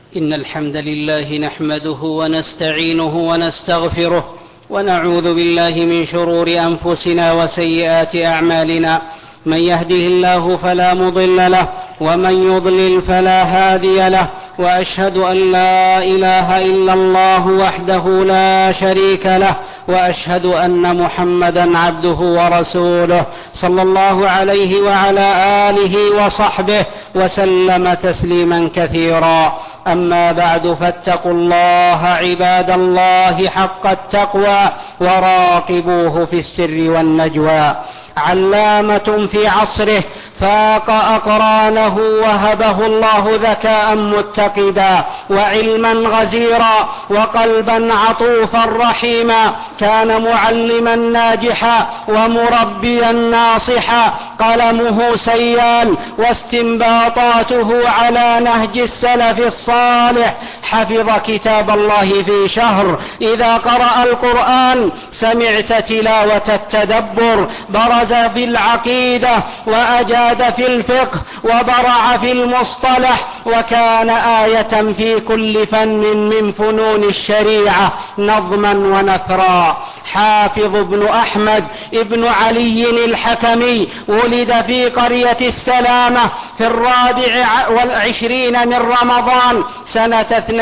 إن الحمد لله نحمده ونستعينه ونستغفره ونعوذ بالله من شرور أنفسنا وسيئات أعمالنا. من يهده الله فلا مضل له ومن يضلل فلا هادي له، وأشهد أن لا إله إلا الله وحده لا شريك له، وأشهد أن محمدا عبده ورسوله صلى الله عليه وعلى آله وصحبه وسلم تسليما كثيرا. أما بعد، فاتقوا الله عباد الله حق التقوى وراقبوه في السر والنجوى. علامة في عصره فاق أقرانه، وهبه الله ذكاء متقدا وعلما غزيرا وقلبا عطوفا رحيما. كان معلما ناجحا ومربيا ناصحا، قلمه سيال واستنباطاته على نهج السلف الصالح. حفظ كتاب الله في شهر. إذا قرأ القرآن سمعت تلاوة التدبر. برز في العقيدة وأجاد في الفقه وبرع في المصطلح، وكان آية في كل فن من فنون الشريعة نظما ونثرا. حافظ بن أحمد ابن علي الحكمي ولد في قرية السلامة في 24 من رمضان سنة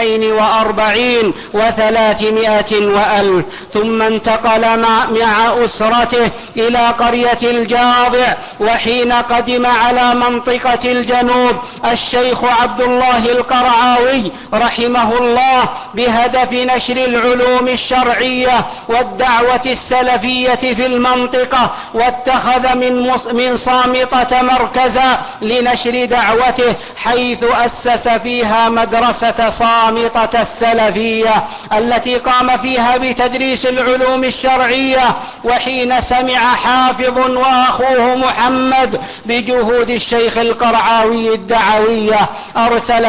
42 و300 وألف، ثم انتقل مع أسرته إلى قرية الجاضع. وحين قدم على منطقة الجنوب الشيخ عبد الله القرعاوي رحمه الله بهدف نشر العلوم الشرعية والدعوة السلفية في المنطقة، واتخذ من صامطة مركزا لنشر دعوته، حيث أسس فيها مدرسة صامطة السلفية التي قام فيها بتدريس العلوم الشرعية. وحين سمع حافظ وأخوه محمد بجهود الشيخ القرعاوي الدعوية أرسل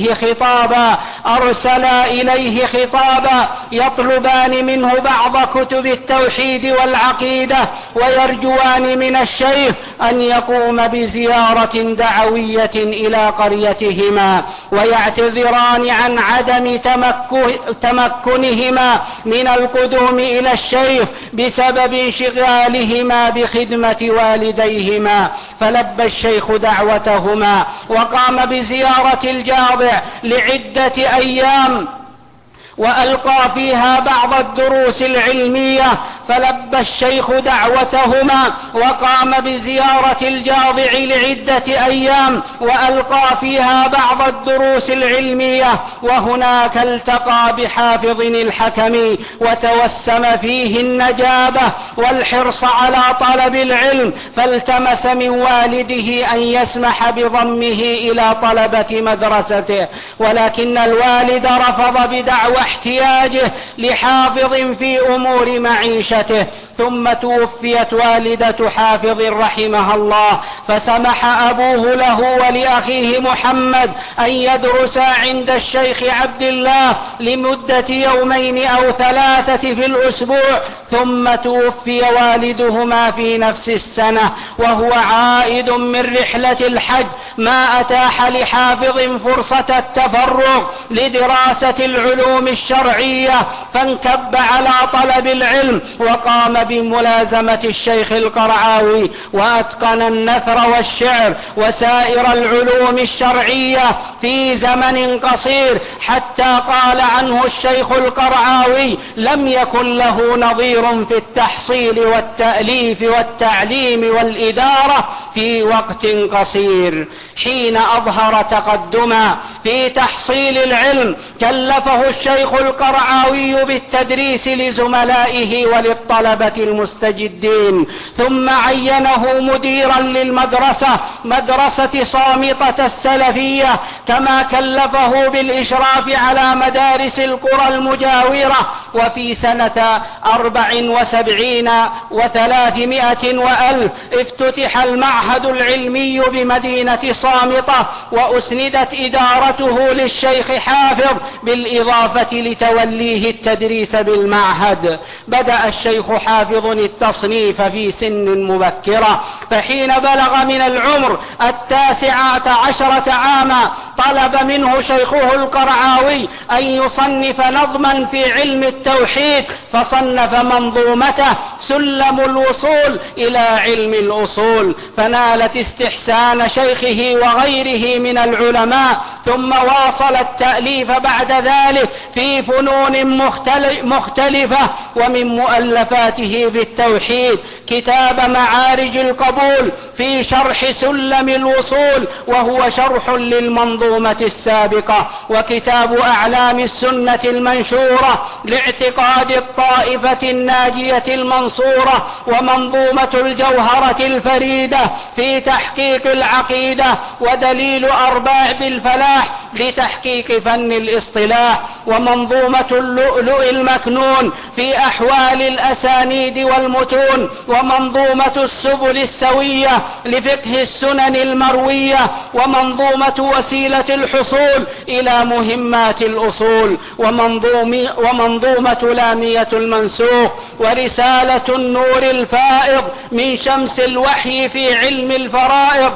إليه خطابا يطلبان منه بعض كتب التوحيد والعقيدة، ويرجوان من الشيخ أن يقوم بزيارة دعوية إلى قريتهما، ويعتذران عن عدم تمكنهما من القدوم إلى الشيخ بسبب انشغالهما بخدمة والديهما. فلبى الشيخ دعوتهما وقام بزيارة الجاضع لعدة أيام، وألقى فيها بعض الدروس العلمية. فلبى الشيخ دعوتهما وقام بزيارة الجاضع لعدة أيام، وألقى فيها بعض الدروس العلمية. وهناك التقى بحافظ الحكمي وتوسم فيه النجابة والحرص على طلب العلم، فالتمس من والده أن يسمح بضمه إلى طلبة مدرسته، ولكن الوالد رفض بدعوى احتياجه لحافظ في أمور معيشته. ثم توفيت والدة حافظ رحمها الله، فسمح أبوه له ولأخيه محمد أن يدرسا عند الشيخ عبد الله لمدة 2 أو 3 في الأسبوع. ثم توفي والدهما في نفس السنة وهو عائد من رحلة الحج، ما أتاح لحافظ فرصة التفرغ لدراسة العلوم الشرعية، فانكب على طلب العلم وقام بملازمة الشيخ القرعاوي، وأتقن النثر والشعر وسائر العلوم الشرعية في زمن قصير، حتى قال عنه الشيخ القرعاوي: لم يكن له نظير في التحصيل والتأليف والتعليم والإدارة في وقت قصير. حين أظهر تقدما في تحصيل العلم كلفه الشيخ القرعاوي بالتدريس لزملائه وللطلبة المستجدين، ثم عينه مديرا للمدرسة، مدرسة صامطة السلفية، كما كلفه بالإشراف على مدارس القرى المجاورة. وفي سنة 74 و300 وألف افتتح المعهد العلمي بمدينة صامطة، وأسندت إدارته للشيخ حافظ بالإضافة لتوليه التدريس بالمعهد. بدأ الشيخ حافظ التصنيف في سن مبكرة، فحين بلغ من العمر 19 عاما طلب منه شيخه القرعاوي أن يصنف نظما في علم التوحيد، فصنف منظومته سلم الوصول إلى علم الأصول، فنالت استحسان شيخه وغيره من العلماء، ثم واصل التأليف بعد ذلك في فنون مختلفة. ومن مؤلفاته في التوحيد كتاب معارج القبول في شرح سلم الوصول، وهو شرح للمنظومة السابقة، وكتاب أعلام السنة المنشورة لاعتقاد الطائفة الناجية المنصورة، ومنظومة الجوهرة الفريدة في تحقيق العقيدة، ودليل أرباب الفلاح لتحقيق فن الاصطلاح، ومنظومة اللؤلؤ المكنون في أحوال الأسانيد والمتون، ومنظومة السبل السوية لفقه السنن المروية، ومنظومة وسيلة الحصول إلى مهمات الأصول، ومنظومة لامية المنسوخ، ورسالة النور الفائض من شمس الوحي في علم الفرائض،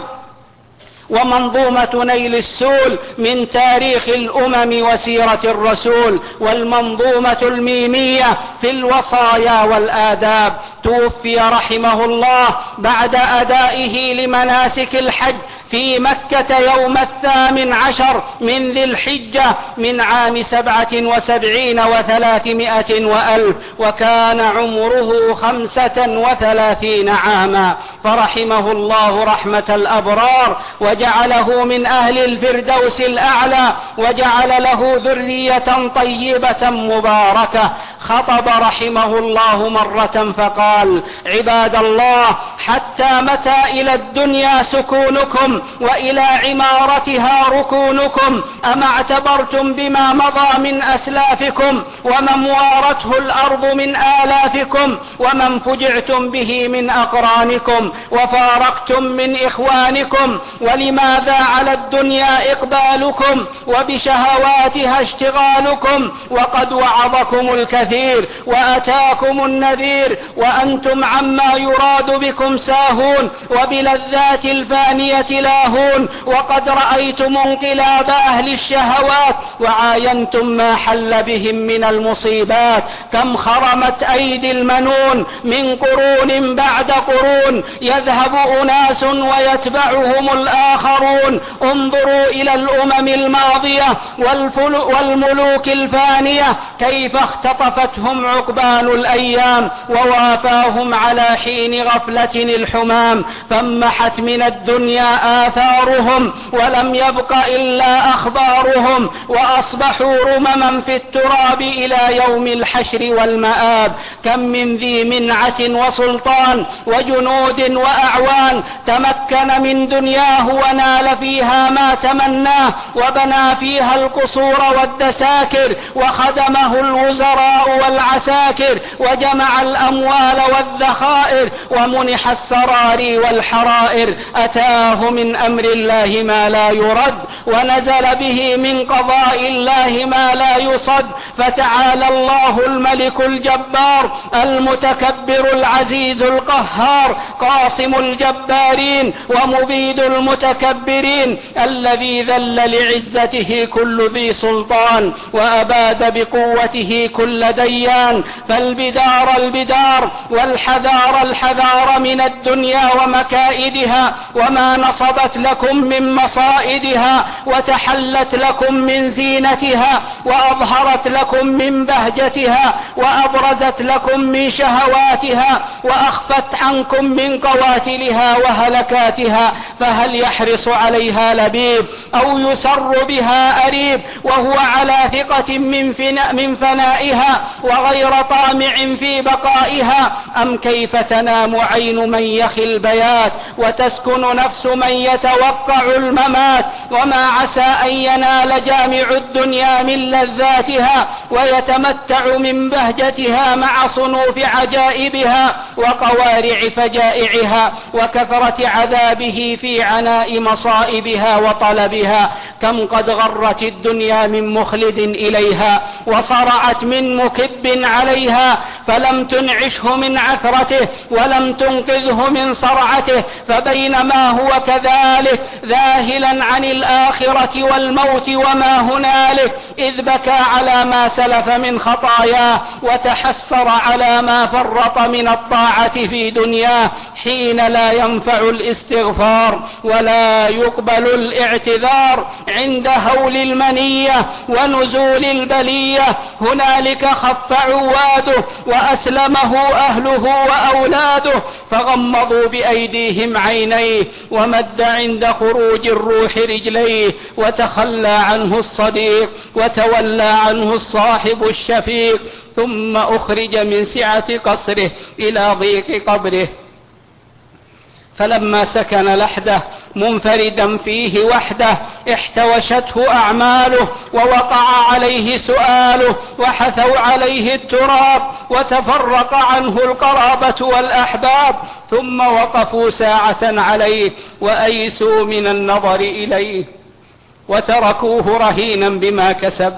ومنظومة نيل السول من تاريخ الأمم وسيرة الرسول، والمنظومة الميمية في الوصايا والآداب. توفي رحمه الله بعد أدائه لمناسك الحج في مكة يوم 18 من ذي الحجة من عام 77 و300 وألف، وكان عمره 35 عاما، فرحمه الله رحمة الأبرار، وجعله من أهل الفردوس الأعلى، وجعل له ذرية طيبة مباركة. خطب رحمه الله مرة فقال: عباد الله، حتى متى إلى الدنيا سكونكم وإلى عمارتها ركونكم؟ أما اعتبرتم بما مضى من أسلافكم، ومن وارته الأرض من آلافكم، ومن فجعتم به من أقرانكم، وفارقتم من إخوانكم؟ ولماذا على الدنيا إقبالكم وبشهواتها اشتغالكم، وقد وعظكم الكثير وأتاكم النذير، وأنتم عما يراد بكم ساهون، وبلذات الفانية لاهون، وقد رأيتم انقلاب أهل الشهوات، وعاينتم ما حل بهم من المصيبات. كم خرمت أيدي المنون من قرون بعد قرون، يذهب أناس ويتبعهم الآخرون. انظروا إلى الأمم الماضية والملوك الفانية كيف اختطفتهم عقبان الأيام، ووافاهم على حين غفلة الحمام، فامحت من الدنيا آثارهم، ولم يبق إلا أخبارهم، وأصبحوا رمما في التراب إلى يوم الحشر والمآب. كم من ذي منعة وسلطان وجنود وأعوان تمكن من دنياه ونال فيها ما تمناه، وبنى فيها القصور والدساكر، وخدمه الوزراء والعساكر، وجمع الأموال والذخائر، ومنح السراري والحرائر. أتاه من أمر الله ما لا يرد، ونزل به من قضاء الله ما لا يصد. فتعالى الله الملك الجبار المتكبر العزيز القهار، قاصم الجبارين ومبيد المتكبرين، الذي ذل لعزته كل ذي سلطان، وأباد بقوته كل ديان. فالبدار البدار، والحذار الحذار من الدنيا ومكائدها، وما نصبت لكم من مصائدها، وتحلت لكم من زينتها، وأظهرت لكم من بهجتها، وأبرزت لكم من شهواتها، وأخفت عنكم من قواتلها وهلكاتها. فهل يحرص عليها لبيب أو يسر بها أريب، وهو على ثقة من فنائها، وغير طامع في بقائها؟ أم كيف تنام عين من يخي البيات، وتسكن نفس من يتوقع الممات؟ وما عسى أن ينال جامع الدنيا من لذاتها، ويتمتع من بهجتها مع صنوف عجائبها وقوارع فجائعها، وكثرة عذابه في عناء مصائبها وطلبها. كم قد غرت الدنيا من مخلد إليها وصرعت من مكب عليها فلم تنعشه من عثرته ولم تنقذه من صرعته، فبينما هو كذلك ذاهلا عن الآخرة والموت وما هنالك إذ بكى على ما سلف من خطاياه وتحسر على ما فرط من الطاعة في دنياه، حين لا ينفع الاستغفار ولا يقبل الاعتذار عند هول المنية ونزول البلية. هنالك خف عواده وأسلمه أهله وأولاده، فغمضوا بأيديهم عينيه ومد عند خروج الروح رجليه، وتخلى عنه الصديق وتولى عنه الصاحب الشفيق، ثم أخرج من سعة قصره إلى ضيق قبره. فلما سكن لحده منفردا فيه وحده احتوشته أعماله ووقع عليه سؤاله وحثوا عليه التراب وتفرق عنه القرابة والأحباب، ثم وقفوا ساعة عليه وأيسوا من النظر إليه وتركوه رهينا بما كسب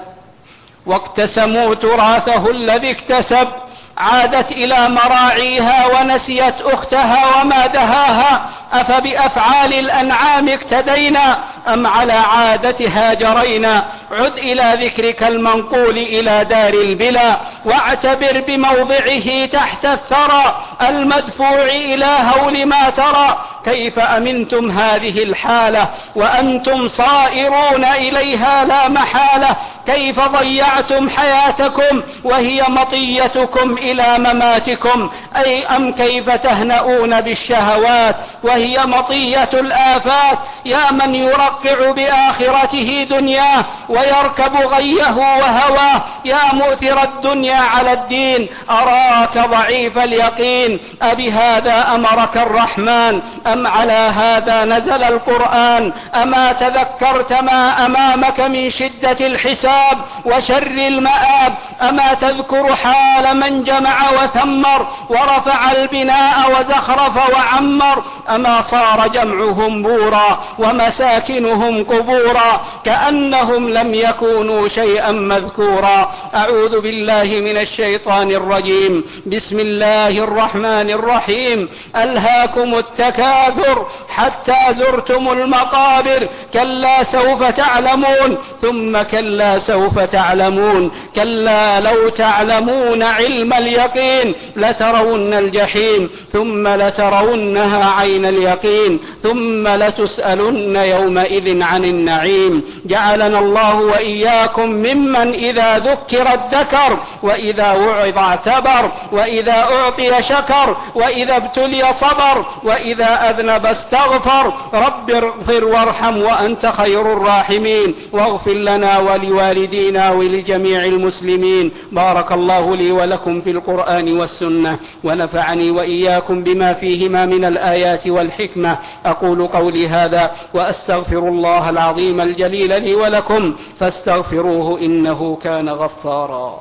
واقتسموا تراثه الذي اكتسب. عادت إلى مراعيها ونسيت أختها وما دهاها، أفبأفعال الأنعام اقتدينا أم على عادتها جرينا؟ عد إلى ذكرك المنقول إلى دار البلا، واعتبر بموضعه تحت الثرى المدفوع إلى هول ما ترى. كيف أمنتم هذه الحالة وأنتم صائرون إليها لا محالة؟ كيف ضيعتم حياتكم وهي مطيتكم إلى مماتكم؟ أي أم كيف تهنؤون بالشهوات وهي مطية الآفات؟ يا من يرقع بآخرته دنياه ويركب غيه وهواه، يا مؤثر الدنيا على الدين، أراك ضعيف اليقين. أبهذا أمرك الرحمن أم على هذا نزل القرآن؟ أما تذكرت ما أمامك من شدة الحساب وشر المآب؟ أما تذكر حال من جمع وثمر ورفع البناء وزخرف وعمر؟ أما صار جمعهم بورا ومساكنهم قبورا كأنهم لم يكونوا شيئا مذكورا. أعوذ بالله من الشيطان الرجيم. بسم الله الرحمن الرحيم. ألهاكم التكاثر حتى زرتم المقابر، كلا سوف تعلمون ثم كلا سوف تعلمون، كلا لو تعلمون علم اليقين لترون الجحيم ثم لترونها عين اليقين ثم لتسألن يومئذ عن النعيم. جعلنا الله وإياكم ممن إذا ذكر الذكر وإذا وعظ اعتبر وإذا أعطي شكر وإذا ابتلي صبر وإذا أذنب استغفر. رب اغفر وارحم وأنت خير الراحمين، واغفر لنا ولوالدينا ولجميع المسلمين. بارك الله لي ولكم في القرآن والسنة، ونفعني وإياكم بما فيهما من الآيات والحكمة. أقول قولي هذا وأستغفر الله العظيم الجليل لي ولكم فاستغفروه إنه كان غفارا.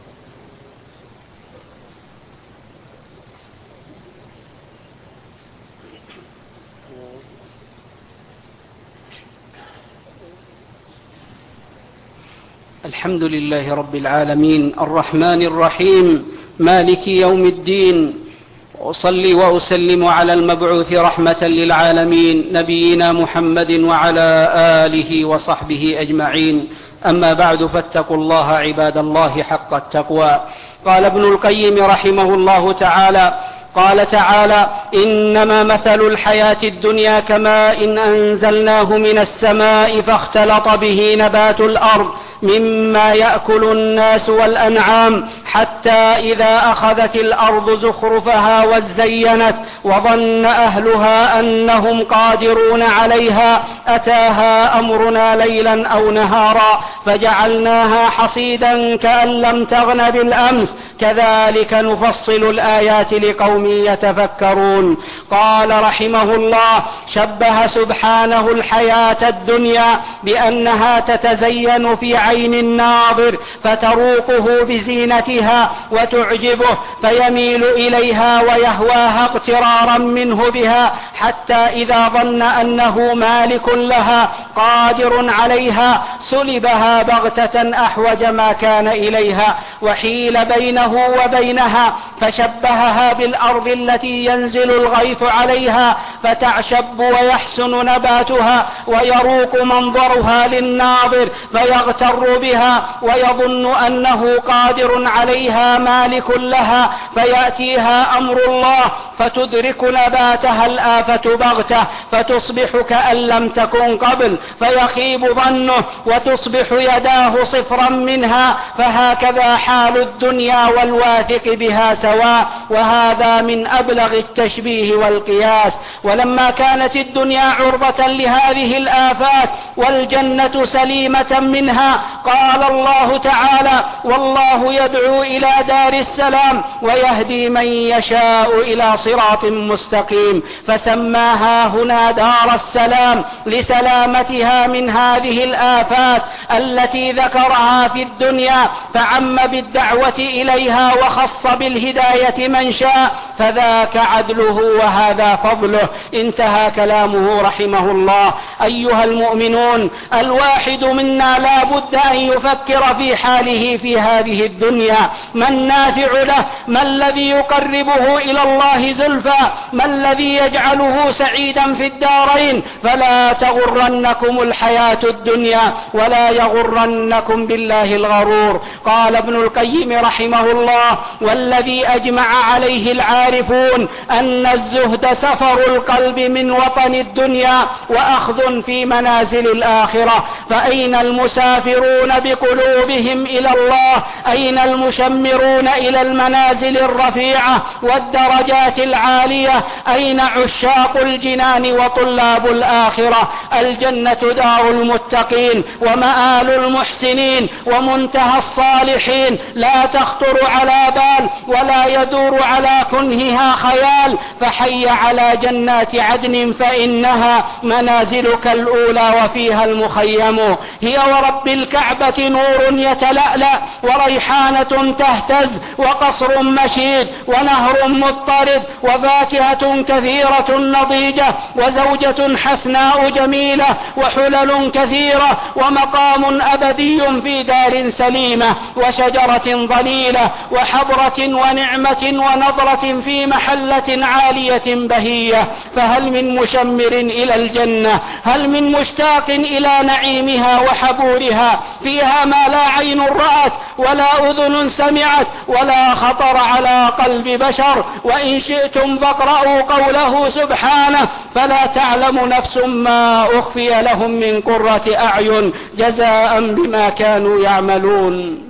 الحمد لله رب العالمين الرحمن الرحيم مالك يوم الدين، وأصلي وأسلم على المبعوث رحمة للعالمين نبينا محمد وعلى آله وصحبه أجمعين. أما بعد، فاتقوا الله عباد الله حق التقوى. قال ابن القيم رحمه الله تعالى: قال تعالى: إنما مثل الحياة الدنيا كماء إن أنزلناه من السماء فاختلط به نبات الأرض مما يأكل الناس والأنعام حتى إذا أخذت الأرض زخرفها وزينت وظن أهلها أنهم قادرون عليها أتاها أمرنا ليلا أو نهارا فجعلناها حصيدا كأن لم تغن بالأمس كذلك نفصل الآيات لقوم يتفكرون. قال رحمه الله: شبه سبحانه الحياة الدنيا بأنها تتزين في عين الناظر فتروقه بزينتها وتعجبه فيميل إليها ويهواها اغترارا منه بها، حتى إذا ظن أنه مالك لها قادر عليها سلبها بغتة أحوج ما كان إليها وحيل بينه وبينها، فشبهها بالأرض التي ينزل الغيث عليها فتعشب ويحسن نباتها ويروق منظرها للناظر فيغتر بها ويظن أنه قادر عليها مالك لها، فيأتيها أمر الله فتدرك نباتها الآفة بغتة فتصبح كأن لم تكن قبل، فيخيب ظنه وتصبح يداه صفرا منها. فهكذا حال الدنيا والواثق بها سواء، وهذا من أبلغ التشبيه والقياس. ولما كانت الدنيا عرضة لهذه الآفات والجنة سليمة منها، قال الله تعالى: والله يدعو إلى دار السلام ويهدي من يشاء إلى صراط مستقيم، فسماها هنا دار السلام لسلامتها من هذه الآفات التي ذكرها في الدنيا، فعم بالدعوة إليها وخص بالهداية من شاء، فذاك عدله وهذا فضله. انتهى كلامه رحمه الله. أيها المؤمنون، الواحد منا لا بد أن يفكر في حاله في هذه الدنيا، ما النافع له، ما الذي يقربه إلى الله زلفى، ما الذي يجعله سعيدا في الدارين. فلا تغرنكم الحياة الدنيا ولا يغرنكم بالله الغرور. قال ابن القيم رحمه الله: والذي أجمع عليه العارفون أن الزهد سفر القلب من وطن الدنيا وأخذ في منازل الآخرة. فأين المسافرون بقلوبهم إلى الله؟ أين المشمرون إلى المنازل الرفيعة والدرجات العالية؟ أين عشاق الجنان وطلاب الآخرة؟ الجنة دار المتقين ومآل المحسنين ومنتهى الصالحين، لا تخطر على بال ولا يدور على كنهها خيال. فحي على جنات عدن فإنها منازلك الأولى وفيها المخيم. هي ورب الكعبة نور يتلألأ وريحانة تهتز وقصر مشيد ونهر مضطرد وفاكهة كثيرة نضيجة وزوجة حسناء جميلة وحلل كثيرة ومقام أبدي في دار سليمة وشجرة ظليلة وحضرة ونعمة ونظرة في محلة عالية بهية. فهل من مشمر إلى الجنة؟ هل من مشتاق إلى نعيمها وحبورها؟ فيها ما لا عين رأت ولا أذن سمعت ولا خطر على قلب بشر. وإن شئتم فاقرأوا قوله سبحانه: فلا تعلم نفس ما أخفي لهم من قرة أعين جزاء بما كانوا يعملون.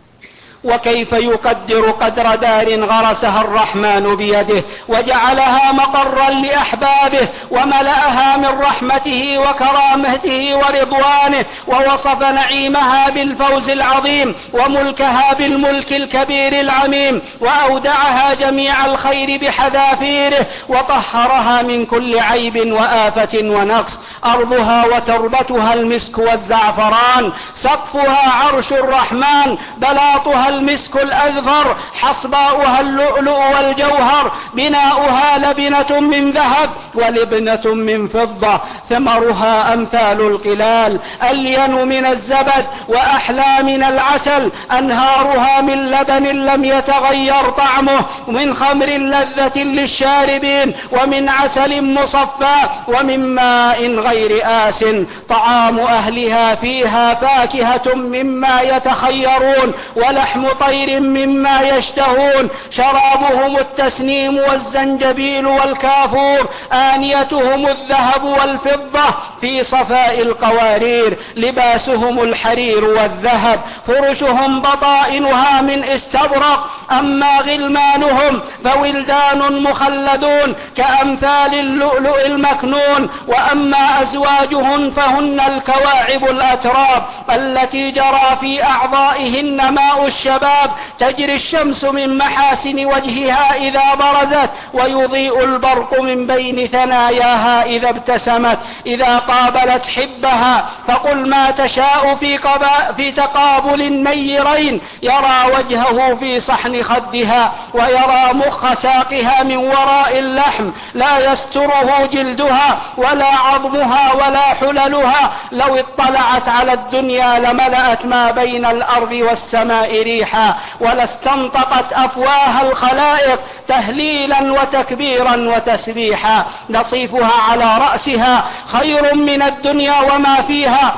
وكيف يقدر قدر دار غرسها الرحمن بيده وجعلها مقرا لأحبابه وملأها من رحمته وكرامته ورضوانه، ووصف نعيمها بالفوز العظيم وملكها بالملك الكبير العميم، وأودعها جميع الخير بحذافيره وطهرها من كل عيب وآفة ونقص. أرضها وتربتها المسك والزعفران، سقفها عرش الرحمن، بلاطها المسك الأذفر، حصباؤها اللؤلؤ والجوهر، بناؤها لبنة من ذهب ولبنة من فضة، ثمرها أمثال القلال، ألين من الزبد وأحلى من العسل، أنهارها من لبن لم يتغير طعمه، من خمر لذة للشاربين، ومن عسل مصفى، ومن ماء غير آس. طعام أهلها فيها فاكهة مما يتخيرون ولحم طير مما يشتهون، شرابهم التسنيم والزنجبيل والكافور، آنيتهم الذهب والفضة في صفاء القوارير، لباسهم الحرير والذهب، فرشهم بطائنها من استبرق، أما غلمانهم فولدان مخلدون كأمثال اللؤلؤ المكنون، وأما أزواجهن فهن الكواعب الأتراب التي جرى في أعضائهن ماء الشباب، تجري الشمس من محاسن وجهها إذا برزت، ويضيء البرق من بين ثناياها إذا ابتسمت. إذا قابلت حبها فقل ما تشاء في تقابل النيرين، يرى وجهه في صحن خدها ويرى مخ ساقها من وراء اللحم، لا يستره جلدها ولا عظمها ولا حللها، لو اطلعت على الدنيا لملأت ما بين الأرض والسماء ريحا، ولاستنطقت أفواه الخلائق تهليلا وتكبيرا وتسبيحا. نصيفها على رأسها خير من الدنيا وما فيها،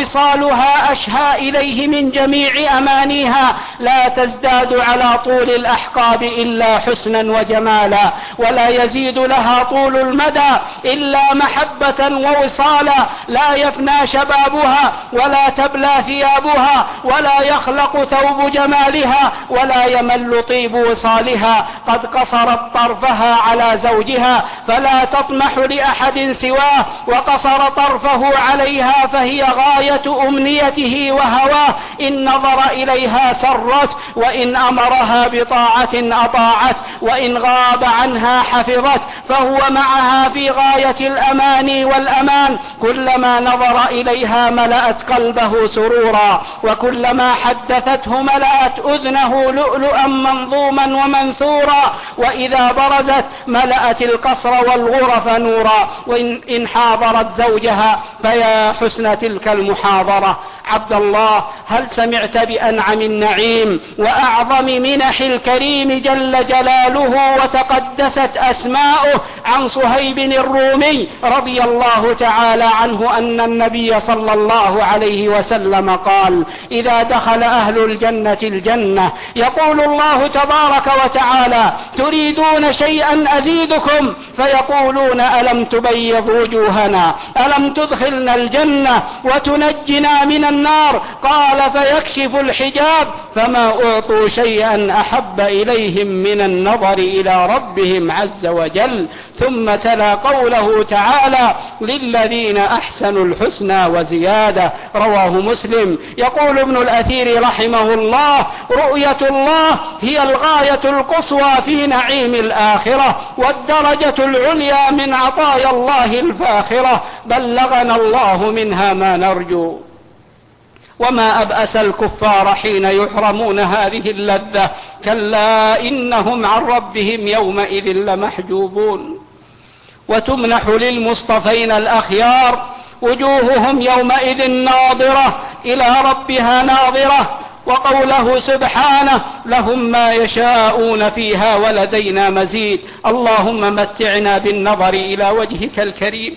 ووصالها أشهى إليه من جميع أمانيها، لا تزداد على طول الأحقاب إلا حسنا وجمالا، ولا يزيد لها طول المدى إلا محبة ووصالا، لا يفنى شبابها ولا تبلى ثيابها ولا يخلق ثوب جمالها ولا يمل طيب وصالها. قد قصرت طرفها على زوجها فلا تطمح لأحد سواه، وقصر طرفه عليها فهي غاية أمنيته وهواه، إن نظر إليها سرت، وإن أمرها بطاعة أطاعت، وإن غاب عنها حفظت، فهو معها في غاية الأمان والأمان. كلما نظر إليها ملأت قلبه سرورا، وكلما حدثته ملأت أذنه لؤلؤا منظوما ومنثورا، وإذا برزت ملأت القصر والغرف نورا. وإن حاضرت زوجها فيا حسن تلك المحاضرة. عبد الله، هل سمعت بأنعم النعيم وأعظم منح الكريم جل جلاله وتقدست أسماؤه عن صهيب الرومي رضي الله تعالى عنه أن النبي صلى الله عليه وسلم قال: إذا دخل أهل الجنة الجنة يقول الله تبارك وتعالى: تريدون شيئا أزيدكم؟ فيقولون: ألم تبيض وجوهنا؟ ألم تدخلنا الجنة وتنجنا من النار؟ قال: فيكشف الحجاب فما أعطوا شيئا أحب إليهم من النظر إلى ربهم عز وجل. ثم تلا قوله تعالى: للذين أحسنوا الحسنى وزيادة، رواه مسلم. يقول ابن الأثير رحمه الله: رؤية الله هي الغاية القصوى في نعيم الآخرة والدرجة العليا من عطايا الله الفاخرة، بلغنا الله منها ما نرجو. وما أبأس الكفار حين يحرمون هذه اللذة، كلا إنهم عن ربهم يومئذ لمحجوبون. وتمنح للمصطفين الأخيار وجوههم يومئذ ناظرة إلى ربها ناظرة. وقوله سبحانه: لهم ما يشاءون فيها ولدينا مزيد. اللهم متعنا بالنظر إلى وجهك الكريم،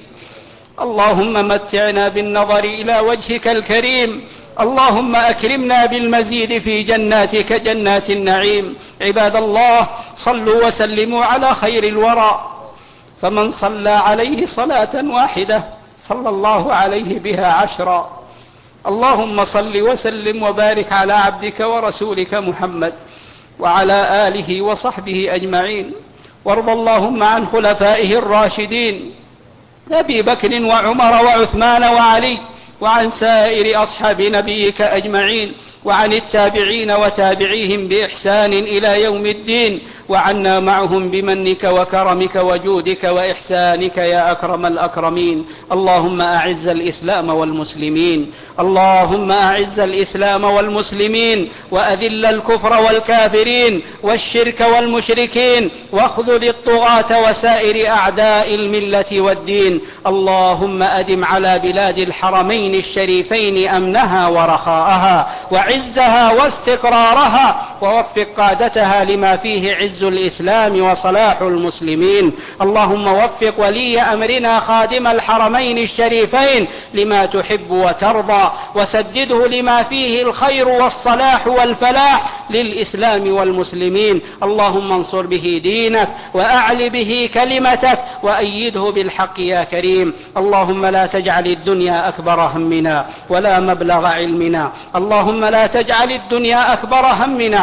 اللهم متعنا بالنظر إلى وجهك الكريم، اللهم أكرمنا بالمزيد في جناتك جنات النعيم. عباد الله، صلوا وسلموا على خير الورى، فمن صلى عليه صلاة واحدة صلى الله عليه بها 10. اللهم صل وسلم وبارك على عبدك ورسولك محمد وعلى آله وصحبه أجمعين. وارض اللهم عن خلفائه الراشدين أبي بكر وعمر وعثمان وعلي، وعن سائر أصحاب نبيك أجمعين، وعن التابعين وتابعيهم بإحسان إلى يوم الدين، وعنا معهم بمنك وكرمك وجودك وإحسانك يا أكرم الأكرمين. اللهم أعز الإسلام والمسلمين، اللهم أعز الإسلام والمسلمين، وأذل الكفر والكافرين والشرك والمشركين، واخذل الطغاة وسائر أعداء الملة والدين. اللهم أدم على بلاد الحرمين الشريفين أمنها ورخاءها وعزها واستقرارها، ووفق قادتها لما فيه عز الإسلام وصلاح المسلمين. اللهم وفق ولي أمرنا خادم الحرمين الشريفين لما تحب وترضى، وسدده لما فيه الخير والصلاح والفلاح للإسلام والمسلمين. اللهم انصر به دينك وأعل به كلمتك وأيده بالحق يا كريم. اللهم لا تجعل الدنيا أكبر همنا ولا مبلغ علمنا، اللهم لا تجعل الدنيا أكبر همنا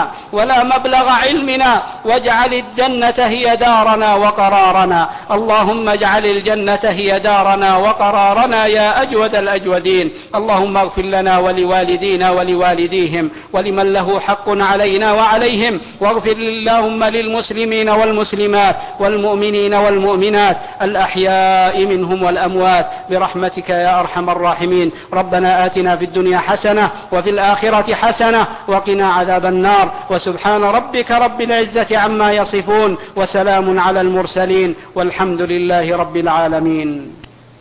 ولا مبلغ علمنا، واجعل الجنة هي دارنا وقرارنا. اللهم اجعل الجنة هي دارنا وقرارنا يا أجود الأجودين. اللهم اغفر لنا ولوالدينا ولوالديهم ولمن له حق علينا وعليهم، واغفر اللهم للمسلمين والمسلمات والمؤمنين والمؤمنات الأحياء منهم والأموات برحمتك يا أرحم الراحمين. ربنا آتنا في الدنيا حسنة وفي الآخرة حسنة وقنا عذاب النار. وسبحان ربك رب العزة عما يصفون، وسلام على المرسلين، والحمد لله رب العالمين.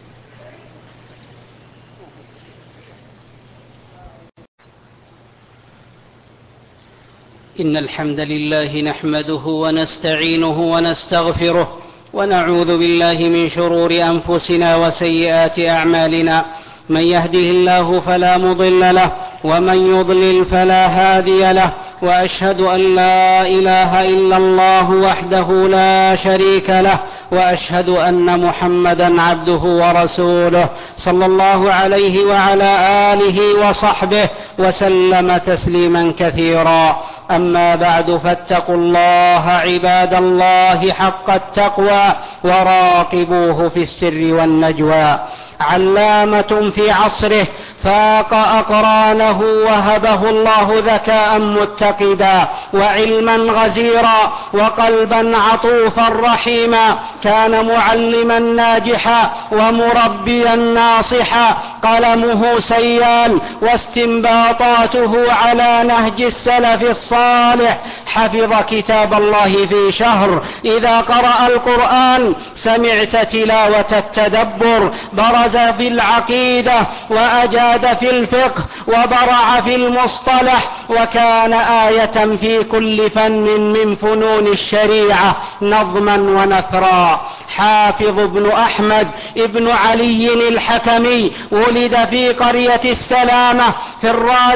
إن الحمد لله نحمده ونستعينه ونستغفره، ونعوذ بالله من شرور أنفسنا وسيئات أعمالنا. من يهده الله فلا مضل له، ومن يضلل فلا هادي له، وأشهد أن لا إله إلا الله وحده لا شريك له، وأشهد أن محمدا عبده ورسوله صلى الله عليه وعلى آله وصحبه وسلم تسليما كثيرا. أما بعد، فاتقوا الله عباد الله حق التقوى، وراقبوه في السر والنجوى. علامة في عصره فاق أقرانه، وهبه الله ذكاء متقدا وعلما غزيرا وقلبا عطوفا رحيما. كان معلما ناجحا ومربيا ناصحا، قلمه سيال واستنباطاته على نهج السلف الصالح. حفظ كتاب الله في شهر. إذا قرأ القرآن سمعت تلاوة التدبر. برز في العقيدة وأجاد في الفقه وبرع في المصطلح، وكان آية في كل فن من فنون الشريعة نظما ونثرا. حافظ بن أحمد ابن علي الحكمي ولد في قرية السلامة في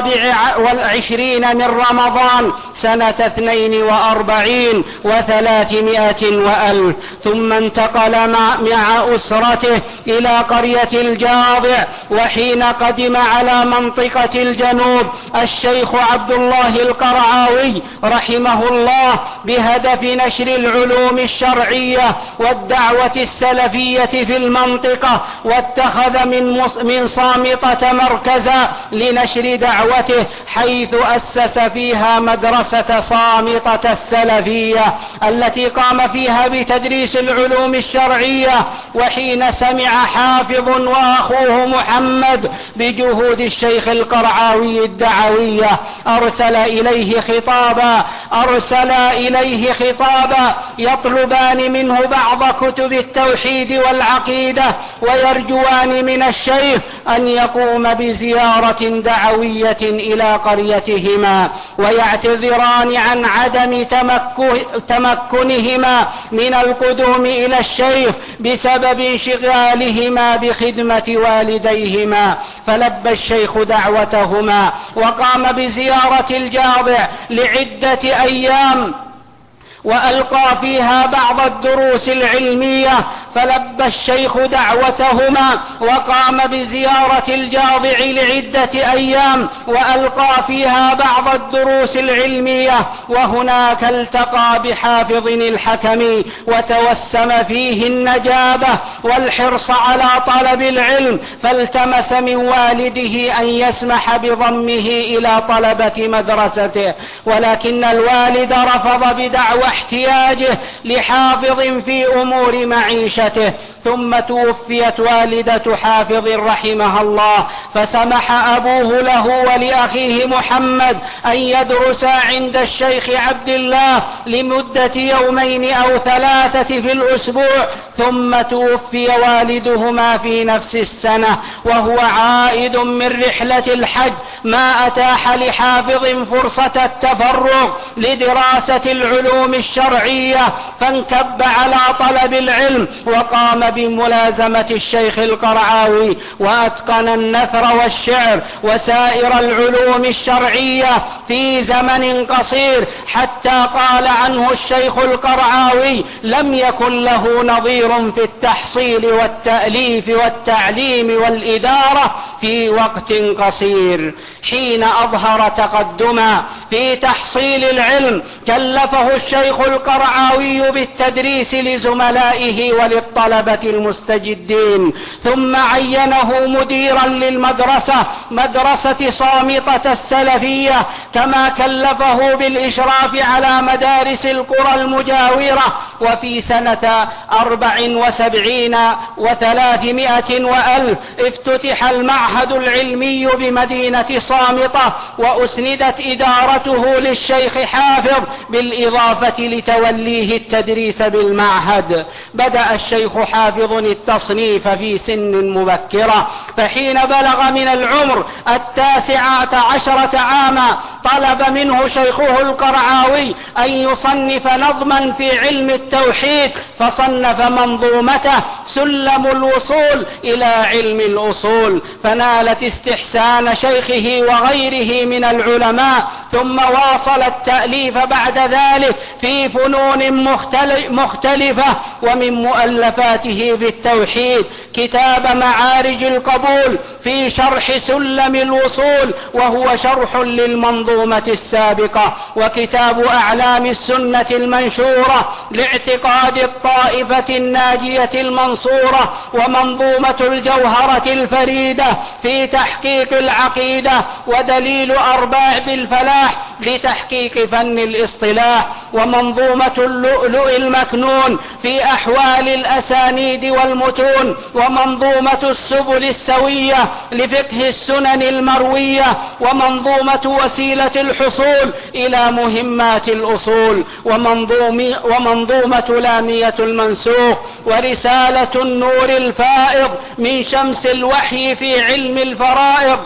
24 من رمضان سنة 42 و300 وألف، ثم انتقل مع أسرته إلى قرية الجاضع. وحين قدم على منطقة الجنوب الشيخ عبد الله القرعاوي رحمه الله بهدف نشر العلوم الشرعية والدعوة السلفية في المنطقة، واتخذ من صامطة مركزا لنشر دعوته، حيث أسس فيها مدرسة صامطة السلفية التي قام فيها بتدريس العلوم الشرعية. وحين سمع حافظ وأخوه محمد بجهود الشيخ القرعاوي الدعوية أرسل إليه خطابا يطلبان منه بعض كتب التوحيد والعقيدة، ويرجوان من الشيخ أن يقوم بزيارة دعوية إلى قريتهما، ويعتذران عن عدم تمكنهما من القدوم إلى الشيخ بسبب انشغالهما بخدمة والديهما. فلبى الشيخ دعوتهما وقام بزيارة الجاضع لعدة أيام، وألقى فيها بعض الدروس العلمية. فلبى الشيخ دعوتهما وقام بزيارة الجاضع لعدة أيام، وألقى فيها بعض الدروس العلمية. وهناك التقى بحافظ الحكمي وتوسم فيه النجابة والحرص على طلب العلم، فالتمس من والده أن يسمح بضمه إلى طلبة مدرسته، ولكن الوالد رفض بدعوى احتياجه لحافظ في أمور معيشته. ثم توفيت والدة حافظ رحمها الله، فسمح أبوه له ولأخيه محمد أن يدرسا عند الشيخ عبد الله لمدة 2 أو 3 في الأسبوع. ثم توفي والدهما في نفس السنة وهو عائد من رحلة الحج، ما أتاح لحافظ فرصة التفرغ لدراسة العلوم الشرعية، فانكب على طلب العلم وقام بملازمة الشيخ القرعاوي، وأتقن النثر والشعر وسائر العلوم الشرعية في زمن قصير، حتى قال عنه الشيخ القرعاوي: لم يكن له نظير في التحصيل والتأليف والتعليم والإدارة في وقت قصير. حين أظهر تقدما في تحصيل العلم كلفه الشيخ القرعاوي بالتدريس لزملائه وللطلبة المستجدين، ثم عينه مديرا للمدرسة، مدرسة صامطة السلفية، كما كلفه بالإشراف على مدارس القرى المجاورة. وفي سنة 74 و300 وألف افتتح المعهد العلمي بمدينة صامطة، وأسندت إدارته للشيخ حافظ بالإضافة لتوليه التدريس بالمعهد. بدأ الشيخ حافظ التصنيف في سن مبكرة، فحين بلغ من العمر 19 عاما طلب منه شيخه القرعاوي أن يصنف نظما في علم التوحيد، فصنف منظومته سلم الوصول إلى علم الأصول، فنالت استحسان شيخه وغيره من العلماء، ثم واصل التأليف بعد ذلك في فنون مختلفة. ومن مؤلفاته في التوحيد كتاب معارج القبول في شرح سلم الوصول، وهو شرح للمنظومة السابقة، وكتاب أعلام السنة المنشورة لاعتقاد الطائفة الناجية المنصورة، ومنظومة الجوهرة الفريدة في تحقيق العقيدة، ودليل أرباب الفلاح لتحقيق فن الاصطلاح، ومنظومة اللؤلؤ المكنون في أحوال الأسانيد والمتون، ومنظومة السبل السوية لفقه السنن المروية، ومنظومة وسيلة الحصول إلى مهمات الأصول، ومنظومة لامية المنسوخ، ورسالة النور الفائض من شمس الوحي في علم الفرائض،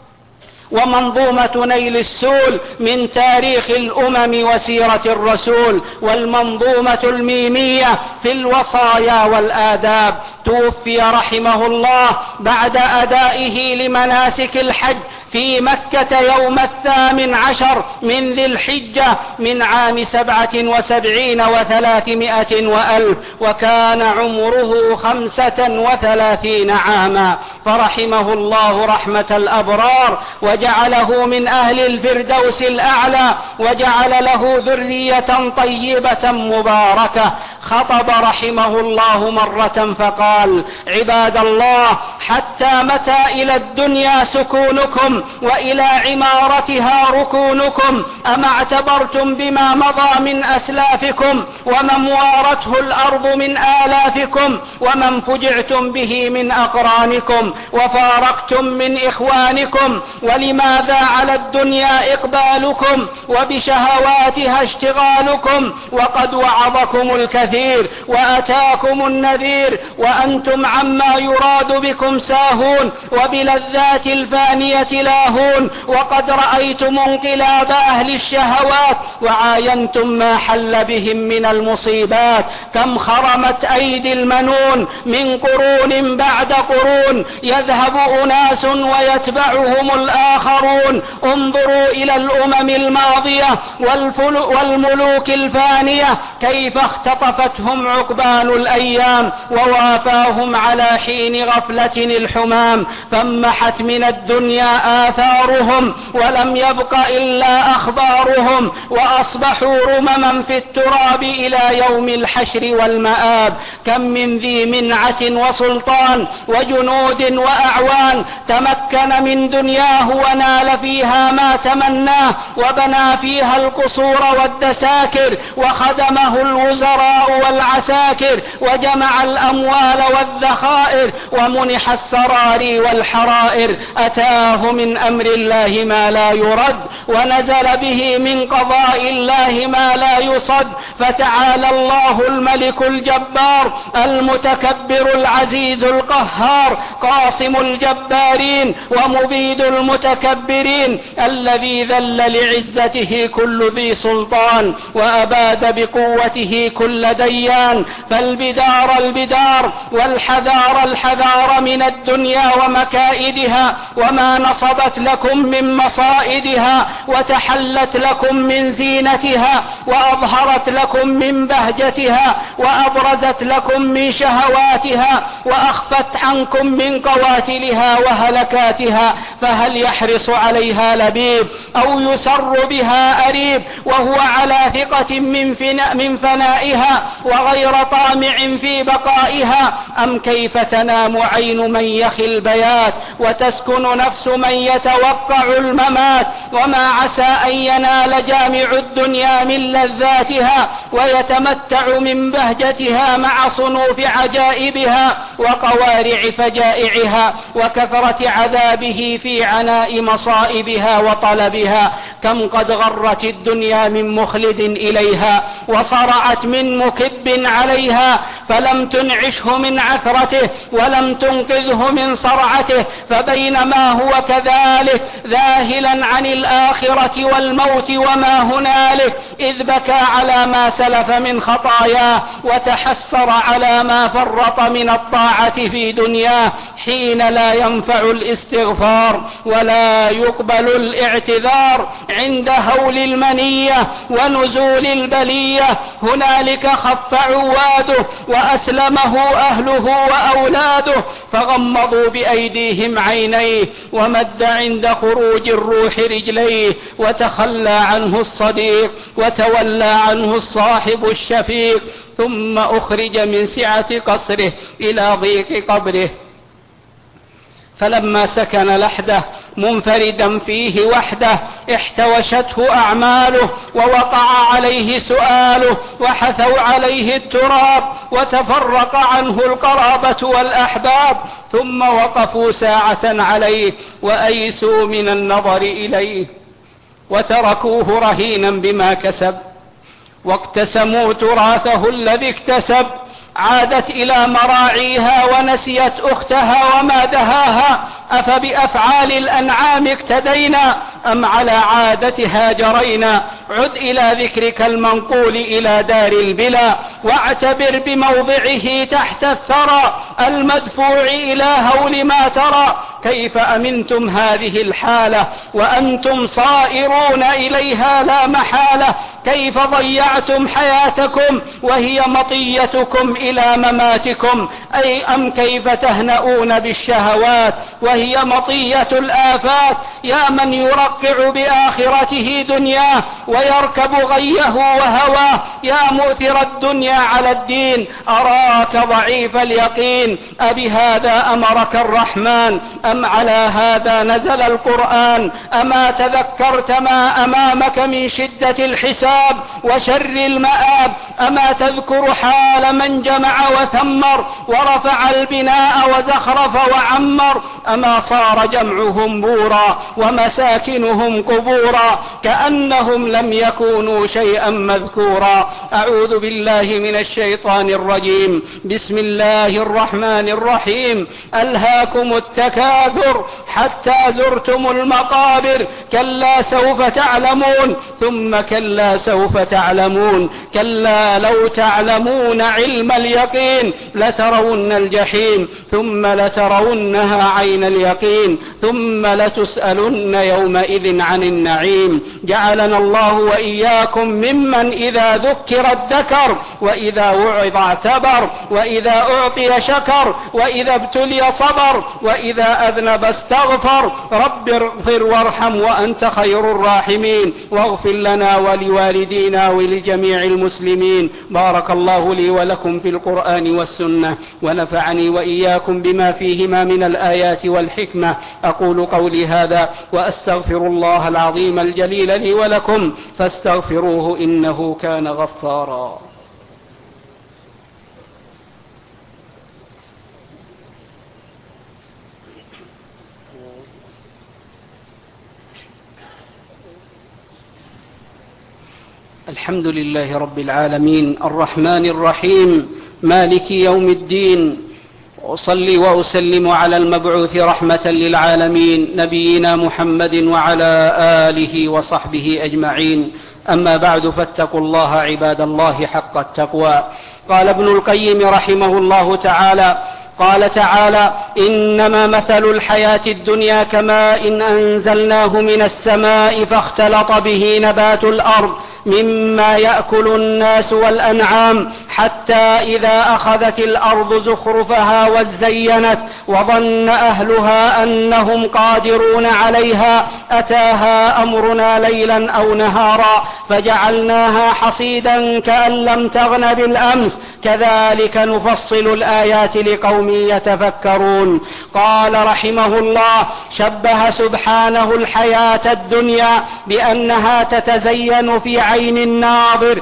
ومنظومة نيل السول من تاريخ الأمم وسيرة الرسول، والمنظومة الميمية في الوصايا والآداب. توفي رحمه الله بعد أدائه لمناسك الحج في مكة يوم 18 من ذي الحجة من عام 77 و300 وألف، وكان عمره 35 عاما، فرحمه الله رحمة الأبرار، وجعله من أهل الفردوس الأعلى، وجعل له ذرية طيبة مباركة. خطب رحمه الله مرة فقال: عباد الله، حتى متى إلى الدنيا سكونكم وإلى عمارتها ركونكم؟ أما اعتبرتم بما مضى من أسلافكم، ومن وارته الأرض من آلافكم، ومن فجعتم به من أقرانكم، وفارقتم من إخوانكم؟ ولماذا على الدنيا إقبالكم وبشهواتها اشتغالكم، وقد وعظكم الكثير وأتاكم النذير، وأنتم عما يراد بكم ساهون، وبلذات الفانية لاهون، وقد رأيتم انقلاب أهل الشهوات، وعاينتم ما حل بهم من المصيبات. كم خرمت أيدي المنون من قرون بعد قرون، يذهب أناس ويتبعهم الآخرون. انظروا إلى الأمم الماضية والملوك الفانية كيف اختطفتهم عقبان الأيام، ووافاهم على حين غفلة الحمام، فامحت من الدنيا آثارهم، ولم يبق إلا أخبارهم، وأصبحوا رمما في التراب إلى يوم الحشر والمآب. كم من ذي منعة وسلطان وجنود وأعوان تمكن من دنياه ونال فيها ما تمناه، وبنى فيها القصور والدساكر، وخدمه الوزراء والعساكر وجمع الأموال والذخائر ومنح السراري والحرائر، أتاه من أمر الله ما لا يرد، ونزل به من قضاء الله ما لا يصد. فتعالى الله الملك الجبار المتكبر العزيز القهار، قاصم الجبارين ومبيد المتكبرين، الذي ذل لعزته كل ذي سلطان وأباد بقوته كل ديان. فالبدار البدار والحذار الحذار من الدنيا ومكائدها، وما نصبت لكم من مصائدها، وتحلت لكم من زينتها، وأظهرت لكم من بهجتها، وأبرزت لكم من شهواتها، وأخفت عنكم من قواتلها وهلكاتها. فهل يحرص عليها لبيب أو يسر بها أريب وهو على ثقة من فنائها وغير طامع في بقائها؟ أم كيف تنام عين من يخي البيات وتسكن نفس من يتوقع الممات؟ وما عسى أن ينال جامع الدنيا من لذاتها ويتمتع من بهجتها مع صنوف عجائبها وقوارع فجائعها وكثرة عذابه في عناء مصائبها وطلبها. كم قد غرت الدنيا من مخلد إليها وصرعت من مكب عليها، فلم تنعشه من عثرته ولم تنقذه من صرعته. فبينما هو كذلك ذاهلا عن الآخرة والموت وما هنالك، إذ بكى على ما سلف من خطاياه وتحسر على ما فرط من الطاعة في دنياه، حين لا ينفع الاستغفار ولا يقبل الاعتذار عند هول المنية ونزول البلية. هنالك خف عواده وأسلمه أهله وأولاده، فغمضوا بأيديهم عينيه، ومد عند خروج الروح رجليه، وتخلى عنه الصديق وتولى عنه الصاحب الشفيق، ثم أخرج من سعة قصره إلى ضيق قبره. فلما سكن لحده منفردا فيه وحده احتوشته أعماله ووقع عليه سؤاله وحثوا عليه التراب وتفرق عنه القرابة والأحباب، ثم وقفوا ساعة عليه وأيسوا من النظر إليه وتركوه رهينا بما كسب، واقتسموا تراثه الذي اكتسب. عادت إلى مراعيها ونسيت أختها وما دهاها. أفبأفعال الأنعام اقتدينا أم على عادتها جرينا؟ عد إلى ذكرك المنقول إلى دار البلا، واعتبر بموضعه تحت الثرى المدفوع إلى هول ما ترى. كيف أمنتم هذه الحالة وأنتم صائرون إليها لا محالة؟ كيف ضيعتم حياتكم وهي مطيتكم إلى مماتكم؟ أي أم كيف تهنؤون بالشهوات وهي مطية الآفات؟ يا من يرقع بآخرته دنياه ويركب غيه وهواه، يا مؤثر الدنيا على الدين، أراك ضعيف اليقين. أبهذا أمرك الرحمن أم على هذا نزل القرآن؟ أما تذكرت ما أمامك من شدة الحساب وشر المآب؟ أما تذكر حال من جمع وثمر ورفع البناء وزخرف وعمر؟ أما صار جمعهم بورا ومساكنهم قبورا كأنهم لم يكونوا شيئا مذكورا. أعوذ بالله من الشيطان الرجيم. بسم الله الرحمن الرحيم. ألهاكم التكاثر حتى زرتم المقابر، كلا سوف تعلمون ثم كلا سوف تعلمون، كلا لو تعلمون علم اليقين لترون الجحيم ثم لترونها عين اليقين ثم لتسألن يومئذ عن النعيم. جعلنا الله وإياكم ممن إذا ذكر الذكر وإذا وعظ اعتبر وإذا أعطي شكر وإذا ابتلي صبر وإذا أذنب استغفر. رب اغفر وارحم وأنت خير الراحمين، واغفر لنا ولوالدينا ولجميع المسلمين. بارك الله لي ولكم في القرآن والسنة، ونفعني وإياكم بما فيهما من الآيات والحكمة. أقول قولي هذا وأستغفر الله العظيم الجليل لي ولكم، فاستغفروه إنه كان غفارا. الحمد لله رب العالمين الرحمن الرحيم مالك يوم الدين، وأصلي وأسلم على المبعوث رحمة للعالمين نبينا محمد وعلى آله وصحبه أجمعين. أما بعد، فاتقوا الله عباد الله حق التقوى. قال ابن القيم رحمه الله تعالى: قال تعالى: إنما مثل الحياة الدنيا كماء إن أنزلناه من السماء فاختلط به نبات الأرض مما يأكل الناس والأنعام حتى إذا أخذت الأرض زخرفها وزينت وظن أهلها أنهم قادرون عليها أتاها أمرنا ليلا أو نهارا فجعلناها حصيدا كأن لم تغن بالأمس كذلك نفصل الآيات لقوم يتفكرون. قال رحمه الله: شبه سبحانه الحياة الدنيا بأنها تتزين في عين الناظر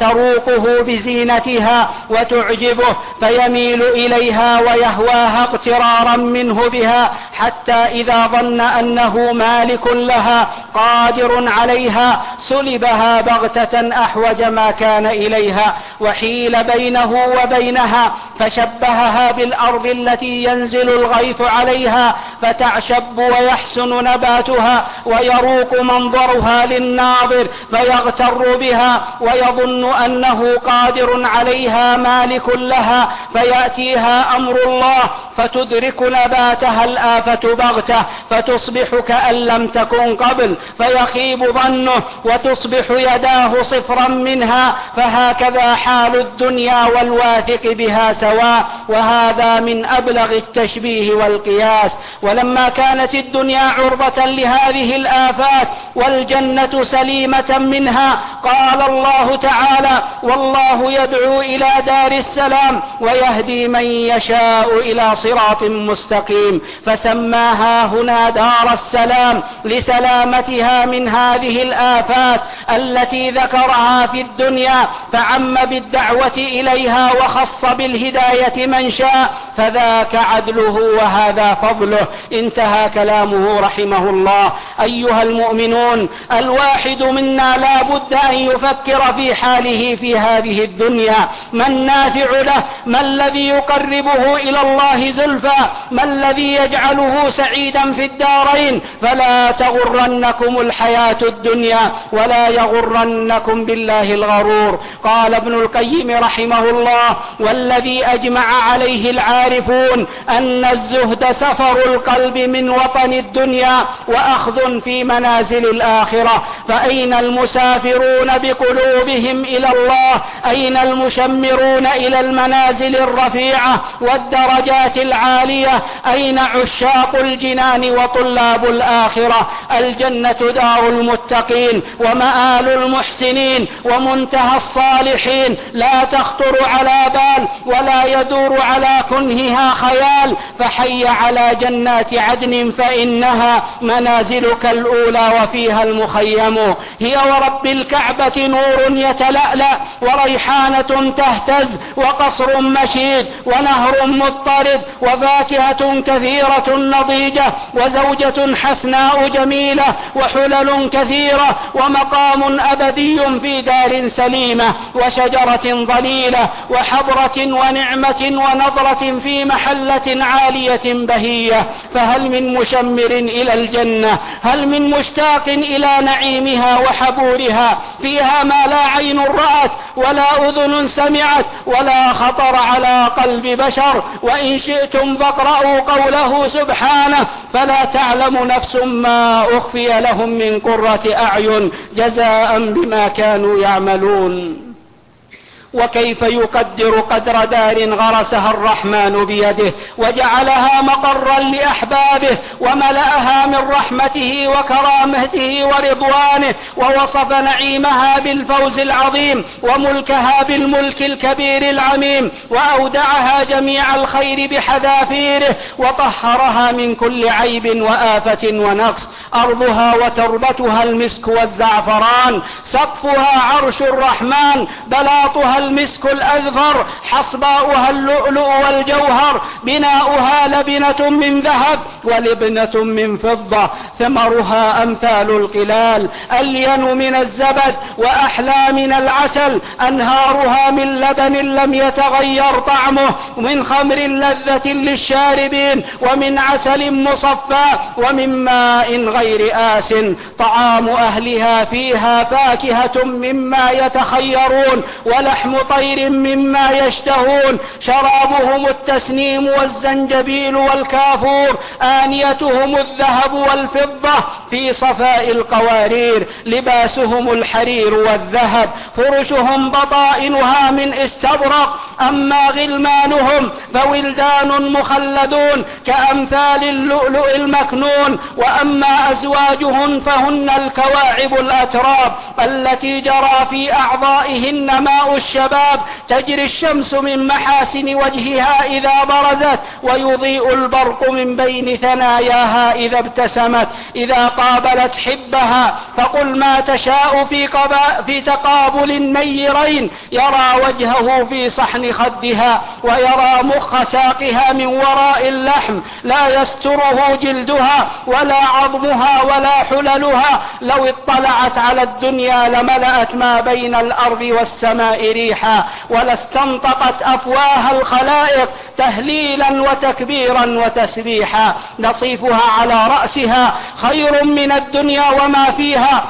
فتروقه بزينتها وتعجبه فيميل إليها ويهواها اقترارا منه بها حتى إذا ظن أنه مالك لها قادر عليها سلبها بغتة أحوج ما كان إليها وحيل بينه وبينها، فشبهها بالأرض التي ينزل الغيث عليها فتعشب ويحسن نباتها ويروق منظرها للناظر فيغتر بها ويظن أنه قادر عليها مالك لها، فيأتيها أمر الله فتدرك نباتها الآفة بغتة فتصبح كأن لم تكن قبل، فيخيب ظنه وتصبح يداه صفرا منها. فهكذا حال الدنيا والواثق بها سواء، وهذا من أبلغ التشبيه والقياس. ولما كانت الدنيا عرضة لهذه الآفات والجنة سليمة منها، قال الله تعالى: والله يدعو إلى دار السلام ويهدي من يشاء إلى صراط مستقيم، فسماها هنا دار السلام لسلامتها من هذه الآفات التي ذكرها في الدنيا، فعم بالدعوة إليها وخص بالهداية من شاء، فذاك عدله وهذا فضله. انتهى كلامه رحمه الله. أيها المؤمنون، الواحد منا لا بد أن يفكر في حاله في هذه الدنيا: ما النافع له؟ ما الذي يقربه إلى الله زلفى؟ ما الذي يجعله سعيدا في الدارين؟ فلا تغرنكم الحياة الدنيا ولا يغرنكم بالله الغرور. قال ابن القيم رحمه الله: والذي أجمع عليه العارفون أن الزهد سفر القلب من وطن الدنيا وأخذ في منازل الآخرة. فأين المسافرون بقلوبهم إلى الله؟ أين المشمرون إلى المنازل الرفيعة والدرجات العالية؟ أين عشاق الجنان وطلاب الآخرة؟ الجنة دار المتقين ومآل المحسنين ومنتهى الصالحين، لا تخطر على بال ولا يدور على كنهها خيال. فحي على جنات عدن فإنها منازلك الأولى وفيها المخيم. هي ورب الكعبة نور يتلألأ وريحانة تهتز وقصر مشيد ونهر مضطرد وفاكهة كثيرة نضيجة وزوجة حسناء جميلة وحلل كثيرة ومقام أبدي في دار سليمة وشجرة ظليلة وحضرة ونعمة ونظرة في محلة عالية بهية. فهل من مشمر إلى الجنة؟ هل من مشتاق إلى نعيمها وحبورها؟ فيها ما لا عين رأت ولا أذن سمعت ولا خطر على قلب بشر. وإن شئتم فاقرأوا قوله سبحانه: فلا تعلم نفس ما أخفي لهم من قرة أعين جزاء بما كانوا يعملون. وكيف يقدر قدر دار غرسها الرحمن بيده وجعلها مقرا لأحبابه وملأها من رحمته وكرامته ورضوانه، ووصف نعيمها بالفوز العظيم وملكها بالملك الكبير العميم، وأودعها جميع الخير بحذافيره وطهرها من كل عيب وآفة ونقص. أرضها وتربتها المسك والزعفران، سقفها عرش الرحمن، بلاطها ثمرها المسك الأذفر، حصباؤها اللؤلؤ والجوهر، بناؤها لبنة من ذهب ولبنة من فضة، ثمرها أمثال القلال، ألين من الزبد وأحلى من العسل، أنهارها من لبن لم يتغير طعمه، من خمر لذة للشاربين، ومن عسل مصفى، ومن ماء غير آس. طعام أهلها فيها فاكهة مما يتخيرون، ولحم طير مما يشتهون، شرابهم التسنيم والزنجبيل والكافور، آنيتهم الذهب والفضة في صفاء القوارير، لباسهم الحرير والذهب، فرشهم بطائنها من استبرق. أما غلمانهم فولدان مخلدون كأمثال اللؤلؤ المكنون، وأما أزواجهن فهن الكواعب الأتراب التي جرى في أعضائهن ماء الشباب، تجري الشمس من محاسن وجهها إذا برزت، ويضيء البرق من بين ثناياها إذا ابتسمت. إذا قابلت حبها فقل ما تشاء في تقابل النيرين، يرى وجهه في صحن خدها، ويرى مخ ساقها من وراء اللحم، لا يستره جلدها ولا عظمها ولا حللها. لو اطلعت على الدنيا لملأت ما بين الأرض والسماء ريحا، ولاستنطقت أفواه الخلائق تهليلا وتكبيرا وتسبيحا. نصيفها على رأسها خير من الدنيا وما فيها،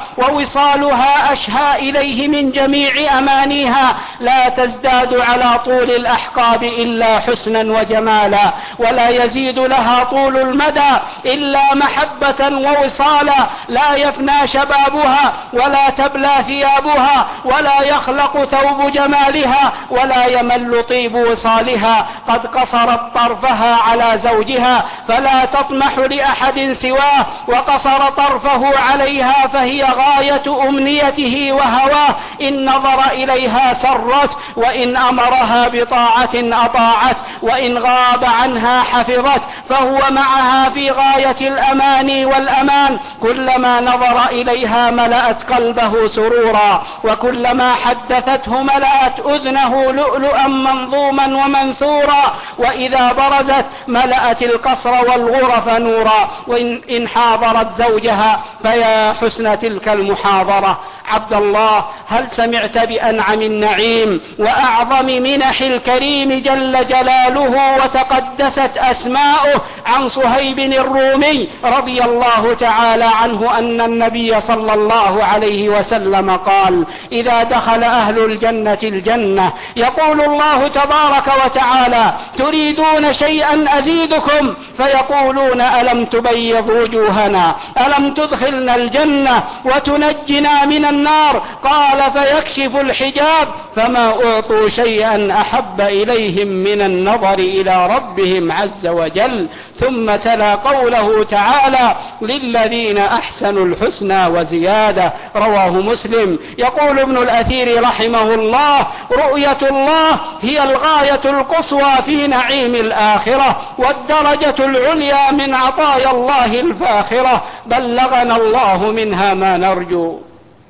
ووصالها أشهى إليه من جميع أمانيها، لا تزداد على طول الأحقاب إلا حسنا وجمالا، ولا يزيد لها طول المدى إلا محبة ووصالا. لا يفنى شبابها ولا تبلى ثيابها، ولا يخلق ثوب جمالها، ولا يمل طيب وصالها. قد قصرت طرفها على زوجها فلا تطمح لأحد سواه، وقصر طرفه عليها فهي غاية أمنيته وهواه. إن نظر إليها سرت، وإن أمرها بطاعة أطاعت، وإن غاب عنها حفظت، فهو معها في غاية الأمان والأمان. كلما نظر إليها ملأت قلبه سرورا، وكلما حدثته ملأت أذنه لؤلؤا منظوما ومنثورا، وإذا برزت ملأت القصر والغرف نورا. وإن حاضرت زوجها فيا حسن تلك المحاضرة. عبد الله، هل سمعت بأنعم النعيم وأعظم منح الكريم جل جلاله وتقدست أسماؤه عن صهيب الرومي رضي الله تعالى عنه أن النبي صلى الله عليه وسلم قال: إذا دخل أهل الجنة الجنة يقول الله تبارك وتعالى: تريدون شيئا أزيدكم؟ فيقولون: ألم تبيض وجوهنا؟ ألم تدخلنا الجنة وتنجنا من النار؟ قال: فيكشف الحجاب فما أعطوا شيئا أحب إليهم من النظر إلى ربهم عز وجل. ثم تلا قوله تعالى: للذين أحسنوا الحسنى وزيادة. رواه مسلم. يقول ابن الأثير رحمه الله: رؤية الله هي الغاية القصوى في نعيم الآخرة، والدرجة العليا من عطايا الله الفاخرة، بلغنا الله منها ما نرجو.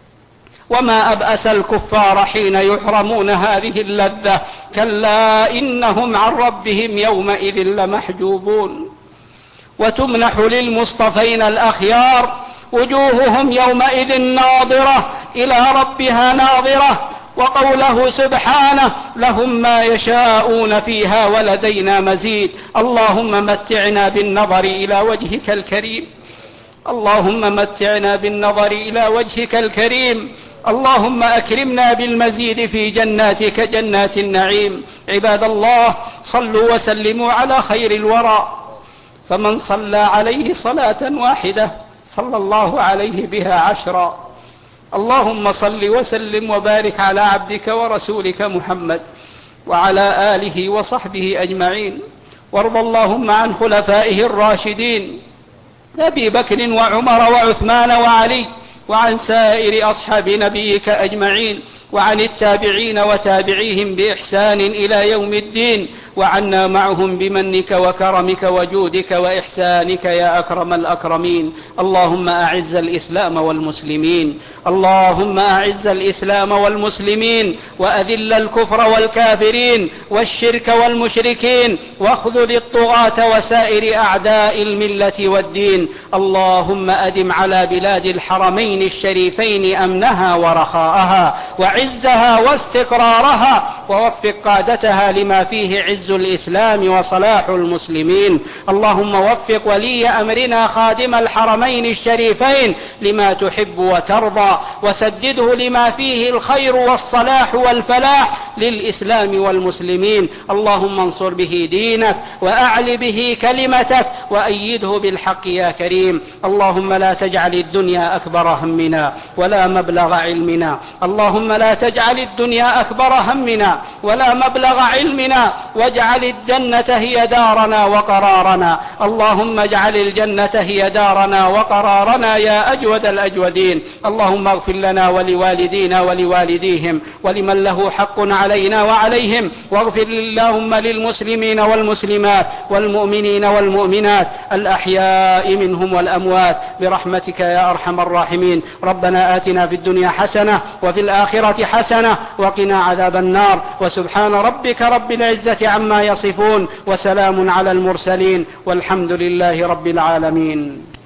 وما أبأس الكفار حين يحرمون هذه اللذة، كلا إنهم عن ربهم يومئذ لمحجوبون. وتمنح للمصطفين الأخيار وجوههم يومئذ ناظرة إلى ربها ناظرة. وقوله سبحانه: لهم ما يشاءون فيها ولدينا مزيد. اللهم متعنا بالنظر إلى وجهك الكريم، اللهم متعنا بالنظر إلى وجهك الكريم، اللهم أكرمنا بالمزيد في جناتك جنات النعيم. عباد الله، صلوا وسلموا على خير الورى، فمن صلى عليه صلاة واحدة صلى الله عليه بها 10. اللهم صل وسلم وبارك على عبدك ورسولك محمد وعلى آله وصحبه أجمعين. وارض اللهم عن خلفائه الراشدين أبي بكر وعمر وعثمان وعلي، وعن سائر أصحاب نبيك أجمعين. وعن التابعين وتابعيهم بإحسان إلى يوم الدين، وعنا معهم بمنك وكرمك وجودك وإحسانك يا أكرم الأكرمين. اللهم أعز الإسلام والمسلمين، اللهم أعز الإسلام والمسلمين، وأذل الكفر والكافرين والشرك والمشركين، واخذل الطغاة وسائر أعداء الملة والدين. اللهم أدم على بلاد الحرمين الشريفين أمنها ورخاءها وعزها واستقرارها، ووفق قادتها لما فيه عز الإسلام وصلاح المسلمين. اللهم وفق ولي أمرنا خادم الحرمين الشريفين لما تحب وترضى، وسدده لما فيه الخير والصلاح والفلاح للإسلام والمسلمين. اللهم انصر به دينك وأعل به كلمتك وأيده بالحق يا كريم. اللهم لا تجعل الدنيا أكبر همنا ولا مبلغ علمنا، اللهم لا تجعل الدنيا أكبر همنا ولا مبلغ علمنا، واجعل الجنة هي دارنا وقرارنا. اللهم اجعل الجنة هي دارنا وقرارنا يا أجود الأجودين. اللهم اغفر لنا ولوالدينا ولوالديهم ولمن له حق علينا وعليهم، واغفر اللهم للمسلمين والمسلمات والمؤمنين والمؤمنات الأحياء منهم والأموات برحمتك يا أرحم الراحمين. ربنا آتنا في الدنيا حسنة وفي الآخرة حسنة وقنا عذاب النار. وسبحان ربك رب العزة عما يصفون، وسلام على المرسلين، والحمد لله رب العالمين.